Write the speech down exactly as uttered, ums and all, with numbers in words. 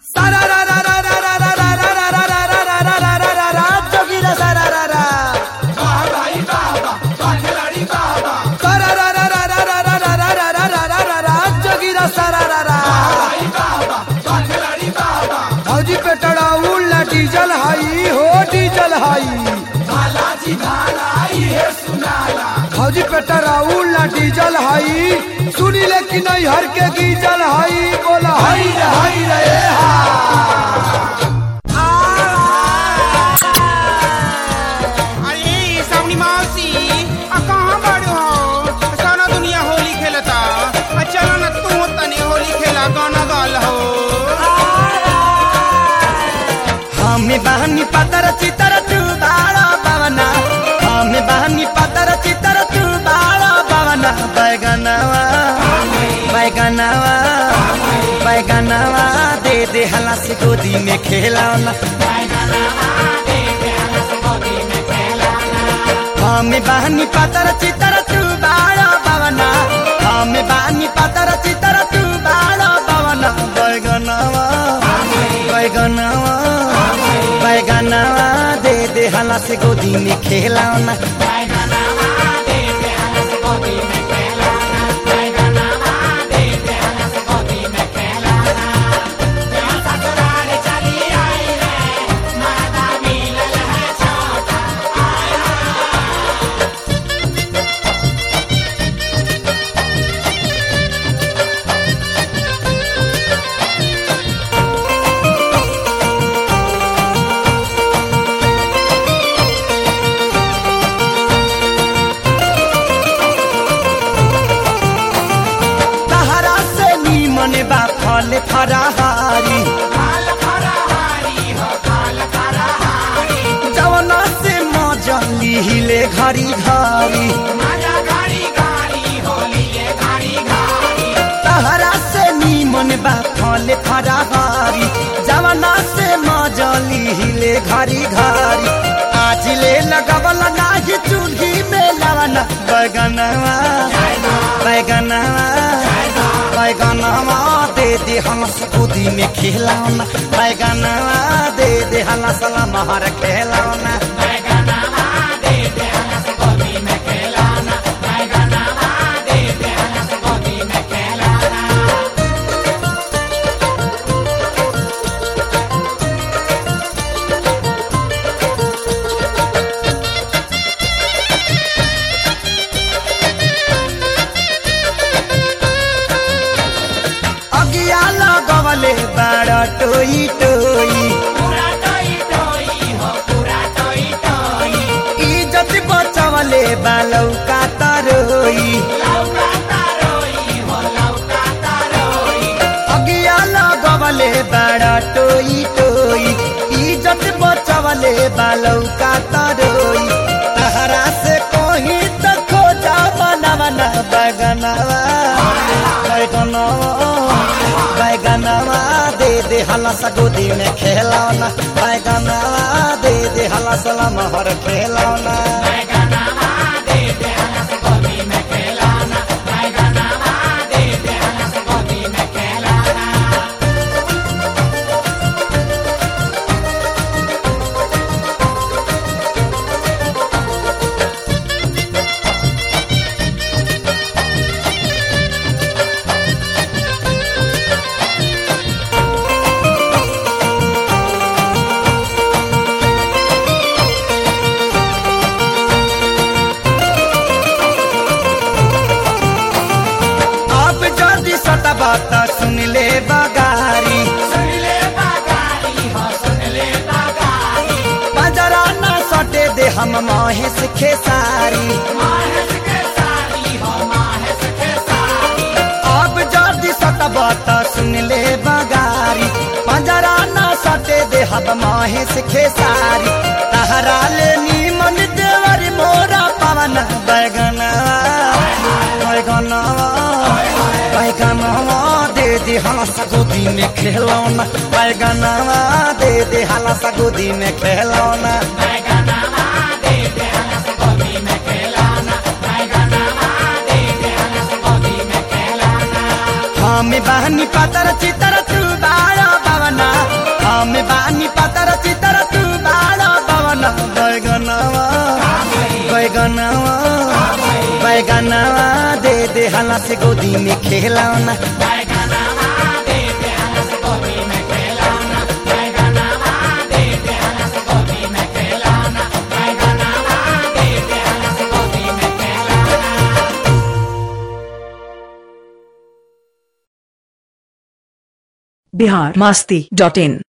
सारा रा रा रा रा रा रा रा रा रा रा रा रा रा रा रा रा रा जोगीरा सारा रा रा वाह भाई वाह वाह खिलाड़ी वाह वाह सारा रा रा रा रा रा रा रा रा रा रा रा रा रा जोगीरा सारा रा रा भाई वाह वाह खिलाड़ी वाह वाह फौजी पे टड़ाउल डीजल हाई हो डीजल हाई भाला जी भाला ये सुनाला फौजी पे टड़ाउल डीजल हाई सुनी लेकिन नहीं हर के गीजल हाई बोला हाई रे हाई रे हा अरे सावनी मौसी आ कहाँ बड़ो हो सारा दुनिया होली खेलता आ चलो न तू तने होली खेला गाना गाल हो हमें बहनी पतर चितर तू बाड़ा पवना हमें बहनी पतर चितर तू बाड़ा पवना बैगनवा बैगनवा बैगनवा दे दे हला से गोदी में खेलाना हमें बहनी पतर चितर तू बाड़ा पवना हमें बहनी पतर चितर तू बाड़ा पवना बैगनवा बैगनवा बैगनवा दे दे हला से गोदी में खेलाना फल फराहारी जवना से मजली हिले घरी घरी तहरा से नीमन बा फल फराहारी जवना से मजली हिले घरी घरी आज ले लगवल नाही चूल्ही में लवना बैगनवा बैगनवा बैगनवा दे दे हलस गोदी में खिलौना बैगनवा दे दे हलस लमहर खिलौना बैगनवा दे दे हलस गोदी में खिलौना बैगनवा दे दे हलस गोदी में खिलौना गवले बाड़ा टोई टोई इज्जत बचवले बालौ का तरोई अगिया लगवले बाड़ा टोई टोई इज्जत बचवले बालौ का तरोई तहरा से कोही तो खोजा बना बना बैगनवा बैगनवा बैगनवा दे दे हलस गोदी में खेलौना बैगनवा दे दे हलस लमहर खेलौना बैगनवा दे दे हलस गोदी में खेलौना बैगनवा दे दे हलस गोदी में खेलौना बात सुन ले बगारी सुन ले बगारी हो सुन ले बगारी बजरा ना सटे दे हम महेश खेसारी महेश खेसारी हो महेश खेसारी अब जल्दी सट बात सुन ले बगारी बजरा ना सटे दे हम महेश खेसारी तहरा ले नीमन देवर मोरा पवन बैगनवा बैगनवा बैगनवा दे दे हलस गोदी में खेलौना बैगनवा दे दे हलस गोदी में खेलौना बैगनवा दे दे हलस गोदी में खेलौना बैगनवा दे दे हलस गोदी में खेलौना हमें बहनी पतर चितर तू बाड़ा पवना बैगनवा दे दे हला से गोदी में खेलौना बिहार मस्ती डॉट इन।